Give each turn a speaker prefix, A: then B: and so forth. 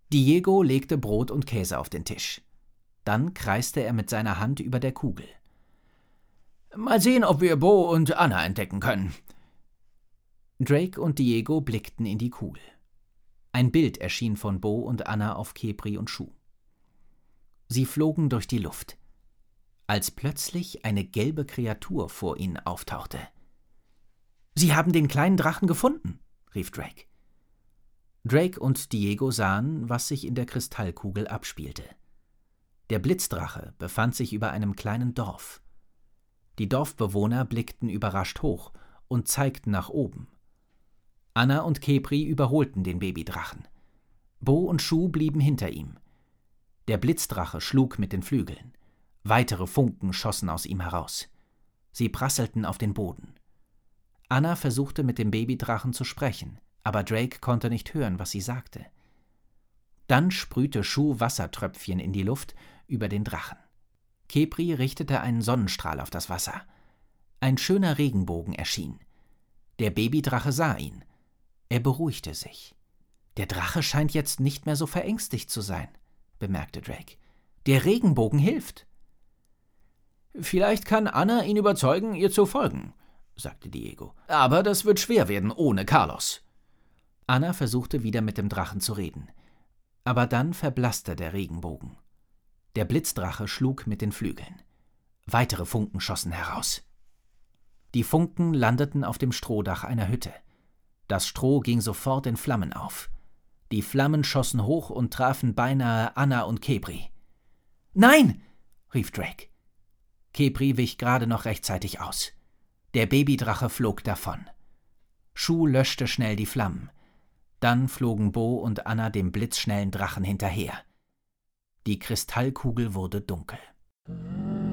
A: Diego legte Brot und Käse auf den Tisch. Dann kreiste er mit seiner Hand über der Kugel. »Mal sehen, ob wir Bo und Anna entdecken können.« Drake und Diego blickten in die Kugel. Ein Bild erschien von Bo und Anna auf Khepri und Shu. Sie flogen durch die Luft, als plötzlich eine gelbe Kreatur vor ihnen auftauchte. »Sie haben den kleinen Drachen gefunden«, rief Drake. Drake und Diego sahen, was sich in der Kristallkugel abspielte. Der Blitzdrache befand sich über einem kleinen Dorf. Die Dorfbewohner blickten überrascht hoch und zeigten nach oben. Anna und Khepri überholten den Babydrachen. Bo und Shu blieben hinter ihm. Der Blitzdrache schlug mit den Flügeln. Weitere Funken schossen aus ihm heraus. Sie prasselten auf den Boden. Anna versuchte mit dem Babydrachen zu sprechen, aber Drake konnte nicht hören, was sie sagte. Dann sprühte Shu Wassertröpfchen in die Luft über den Drachen. Khepri richtete einen Sonnenstrahl auf das Wasser. Ein schöner Regenbogen erschien. Der Babydrache sah ihn. Er beruhigte sich. »Der Drache scheint jetzt nicht mehr so verängstigt zu sein«, bemerkte Drake. »Der Regenbogen hilft.« »Vielleicht kann Anna ihn überzeugen, ihr zu folgen«, sagte Diego. »Aber das wird schwer werden ohne Carlos.« Anna versuchte wieder mit dem Drachen zu reden. Aber dann verblasste der Regenbogen. Der Blitzdrache schlug mit den Flügeln. Weitere Funken schossen heraus. Die Funken landeten auf dem Strohdach einer Hütte. Das Stroh ging sofort in Flammen auf. Die Flammen schossen hoch und trafen beinahe Anna und Khepri. »Nein!« rief Drake. Khepri wich gerade noch rechtzeitig aus. Der Babydrache flog davon. Shu löschte schnell die Flammen. Dann flogen Bo und Anna dem blitzschnellen Drachen hinterher. Die Kristallkugel wurde dunkel.